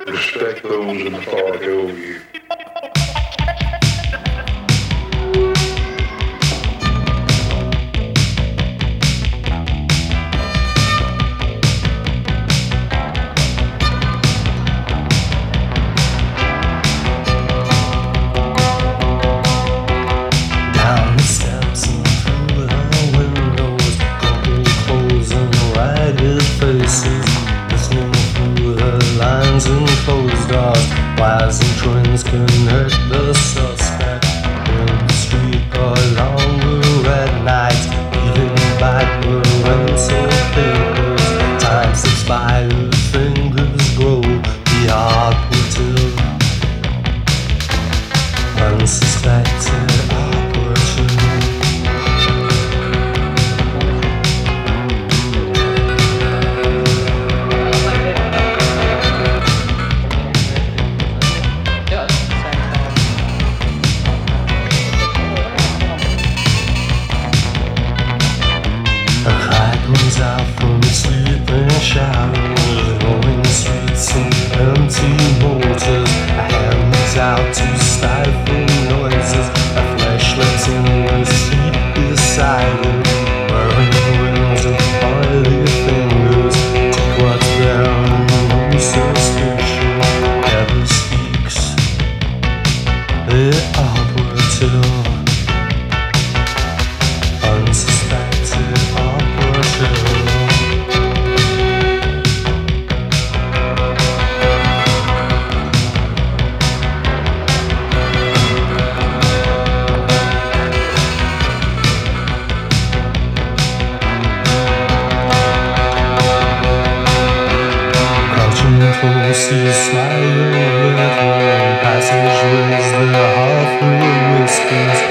Respect those in authority over you. Down the steps and through the windows, couple closing ragged faces, listening through the lines and closed doors. Wires and trains connect the suspect in the street along the red nights, leaving back the rental papers. Time slips by, her fingers grow, the operative, unsuspected operative. A crack runs out from sleeping showers, rolling streets and empty motors. A hand moves out to stifle noises. A flashlight in the seat beside him, whirring wheels and oily fingers. Take what's there and no suspicion ever speaks. The operative, unsuspected operative. Crouching close, he's smiling with her. Passageways, the halfway whispers.